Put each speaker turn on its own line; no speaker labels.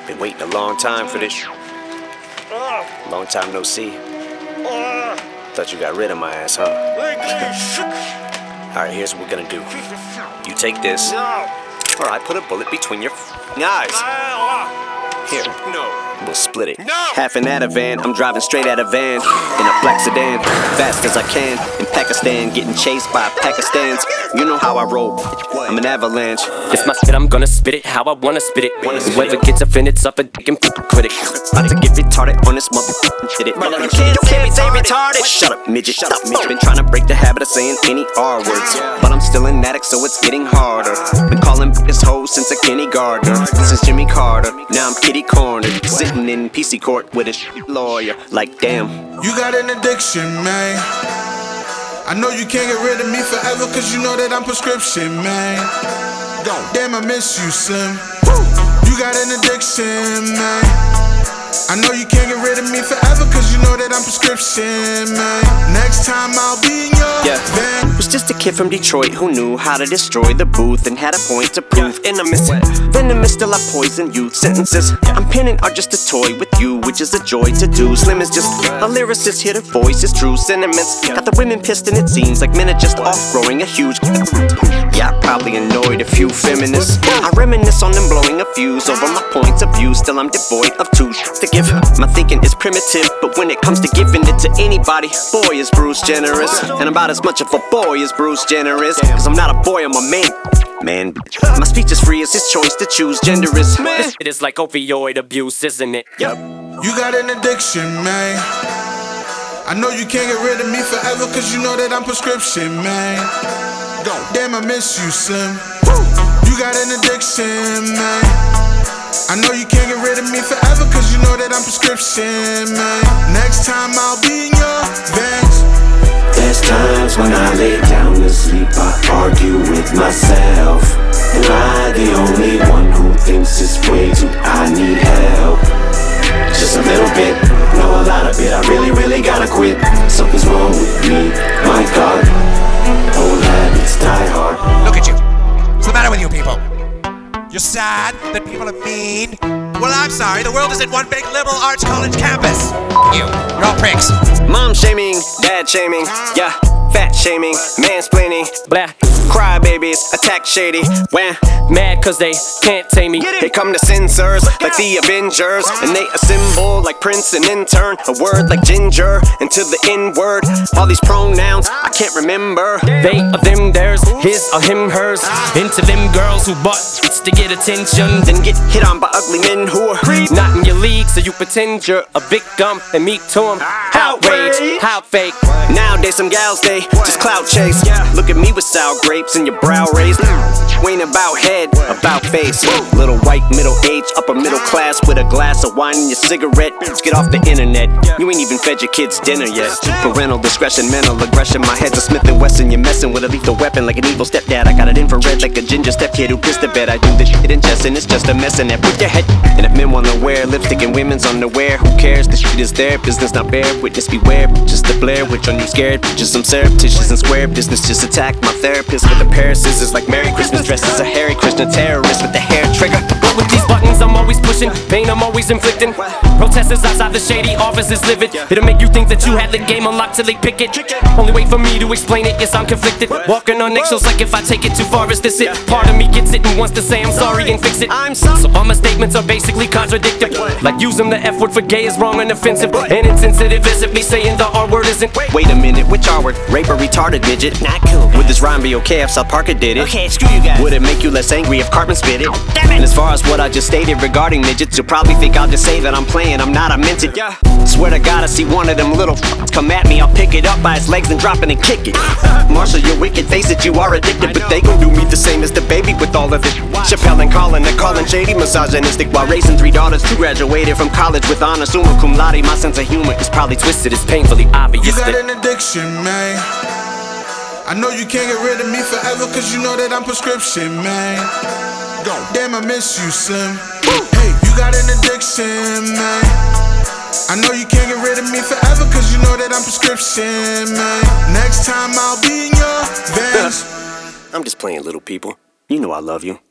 Been waiting a long time for this. Long time no see. Thought you got rid of my ass, huh? Alright, here's what we're gonna do. You take this, or I put a bullet between your eyes. Here, we'll split it. Half an Ativan, I'm driving straight out of van in a black sedan, fast as I can. In Pakistan, getting chased by Pakistans. You know how I roll, I'm an avalanche.
It's my shit, I'm gonna spit it how I wanna spit it. Whoever gets offended, suffer dick and critic.
About to get retarded on this motherfucking shit. You can't say retarded. Shut up, midget. Been trying to break the habit of saying any R words, but I'm still an addict, so it's getting harder. Been calling bitches hoes since a kindergartner, since Jimmy Carter. Now I'm kitty cornered, sitting in PC court with a lawyer. Like damn,
you got an addiction, man. I know you can't get rid of me forever, cause you know that I'm prescription, man. Damn, I miss you, Slim. You got an addiction, man. I know you can't get rid of me forever, cause you know that I'm prescription, man. Next time I'll be in your van.
Was just a kid from Detroit who knew how to destroy the booth and had a point to prove. Innocent, venomous, still I poison youth. Sentences I'm penning are just a toy with you, which is a joy to do. Slim is just a lyricist, here to voice his true sentiments. Got the women pissed and it seems like men are just off growing a huge. Yeah, I probably annoyed a few feminists. I reminisce on them blowing a fuse over my points of view. Still I'm devoid of two to give. My thinking is primitive, but when it comes to giving it to anybody, boy is Bruce generous. And I'm about as much of a boy as Bruce Jenner is, cause I'm not a boy, I'm a man. My speech is free, it's his choice to choose. Gender is
It is like opioid abuse, isn't it?
Yep.
You got an addiction, man. I know you can't get rid of me forever, cause you know that I'm prescription, man. Damn, I miss you, Slim. You got an addiction, man. I know you can't get rid of me forever, cause you know that I'm prescription, man. Next time I'll be in your vans.
There's times when I lay down to sleep, I argue with myself. Am I the only one who thinks it's way too I need help? Just a little bit, no a lot of it. I really gotta quit. Something's wrong with me, my God. Old habits die hard.
Look at you. What's the matter with you people? You're sad that people are mean? Well, I'm sorry, the world isn't one big liberal arts college campus. You're all pricks.
Mom shaming, dad shaming, yeah, fat shaming, mansplaining,
Blah,
crybabies, attack shady, wham.
mad cause they can't tame me.
They come to censors like the Avengers, and they assemble like Prince and intern. A word like ginger into the N-word. All these pronouns I can't remember.
They are them, theirs, his or him, hers. Into them girls who bought to get attention,
Then get hit on by ugly men who are
not in your league, so you pretend you're a victim and meet to them. Outrage, how fake.
Nowadays some gals, they just clout chase. Look at me with sour grapes and your brow raised. Ain't about head, about face. Little white middle age, upper middle class with a glass of wine and your cigarette. Let's get off the internet. You ain't even fed your kids dinner yet. Parental discretion, mental aggression. My head's a Smith & Wesson. You're messing with a lethal weapon like an evil stepdad. I got it infrared like a ginger stepkid who pissed the bed. I do this shit in jest and it's just a mess in there. Put your head. And if men wanna wear lipstick and women's underwear, who cares? This shit is their business, not bear witness. Beware, just the Blair Witch on you scared. Just some surreptitious and square business. Just attack my therapist with a pair of scissors like Merry Christmas. Dressed as a Harry Krishna terrorist with the hair trigger.
But with these buttons I'm always pushing, pain I'm always inflicting. Protesters outside the shady office is livid. It'll make you think that you had the game unlocked till they pick it. Only wait for me to explain it, yes I'm conflicted. Walking on eggshells like if I take it too far is this it. Part of me gets it and wants to say I'm sorry and fix it. So all my statements are basically contradictory. Like using the F word for gay is wrong and offensive, and insensitive as if me saying the R word isn't.
Wait a minute, which R word? Rape or retarded midget? Not cool. Would this rhyme be okay if South Parker did it?
Okay, screw you guys.
Would it make you less angry if Cartman spit it? And as far as what I just stated regarding midgets, you'll probably think I'll just say that I'm playing, I'm not, I meant it. Swear to God, I see one of them little come at me, I'll pick it up by its legs and drop it and kick it. Marshall, your wicked face that you are addicted, but they gon' do me the same as the baby with all of it. Chappelle and Colin, they're calling shady misogynistic while raising 3 daughters who graduated from college with honors, summa cum laude. My sense of humor is probably twisted, it's painfully obvious.
You got an addiction, man. I know you can't get rid of me forever, cause you know that I'm prescription, man. Damn, I miss you, Slim. Hey, you got an addiction, man. I know you can't get rid of me forever, cause you know that I'm prescription, man. Next time I'll be in your vans.
I'm just playing, little people. You know I love you.